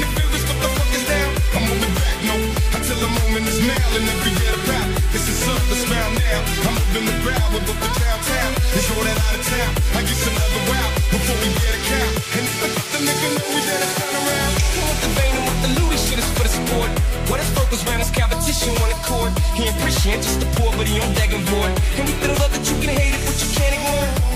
the feelings, what the fuck is down? I'm on the back, no, until the moment is now, and every day about. This is up, let's round now. I'm moving the crowd with up the downtown. It's all that out of town. I guess another round before we get a count. And if the nigga know we better turn around. Want the vein and what the looty shit is for the sport. What if focus round this competition on the court? He ain't prescient, just the poor, but he on begging for it. And we feel love that you can hate it, but you can't ignore it.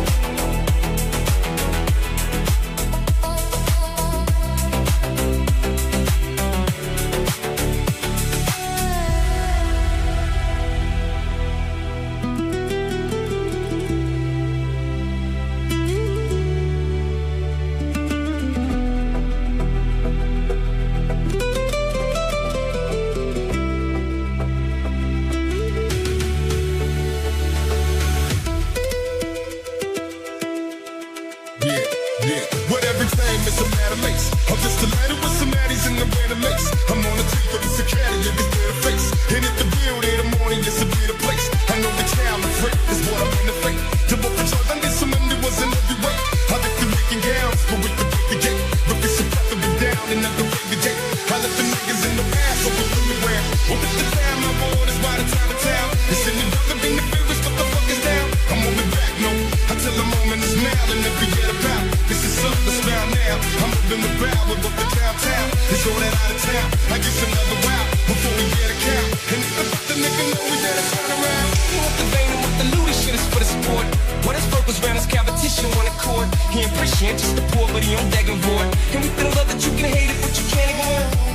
I'm just a ladder with some addies in the random mix. I'm on the teeth of the security, you can feel the face. And if the build in the morning, it's a better place. I know the town, the freak is what I'm in the fake. To both the choice, I need some money, was in every way. I lift the making gowns, but with the break the gate. But it's a to be down, and I can break the gate. I left the niggas in the past, so we're really round. Well, if the time my board is by the time of town. It's in the brother, in the feelings, what the fuck is down? I'm on the back, no, until the moment is now, and every get about. This is up, let's round now. I'm moving the crowd with up the downtown. It's all that out of town. I guess another round before we get a count. And if the nigga know we better turn around. Want the vein and what the looty shit is for the sport. What is focus round this competition on the court? He ain't prescient, just the poor, but he on begging for it. And we feel love that you can hate it, but you can't ignore it.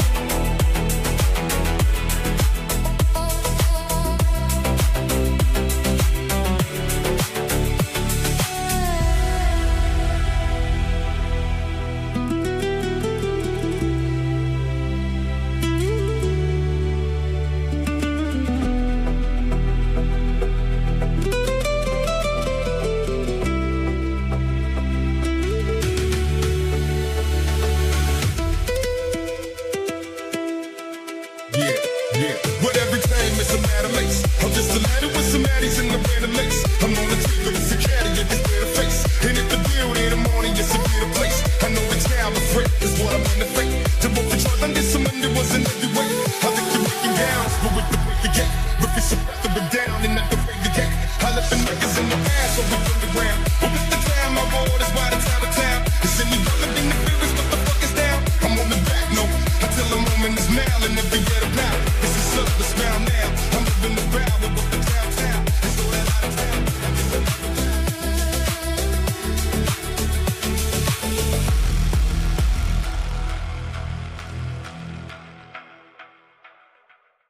With every time it's a matter of lace. I'm just a ladder with some addies in the random mix. I'm on the teeth of the security, you can feel the face. And if the build in the morning, it's a better place. I know the town, the freak is what I'm in the fake. To both the choice, I need some money, was in every way. I think you're making gowns, but with the break the gate. But it's a to be down, and I can break the gate. I left the niggas in the past, so we from the ground.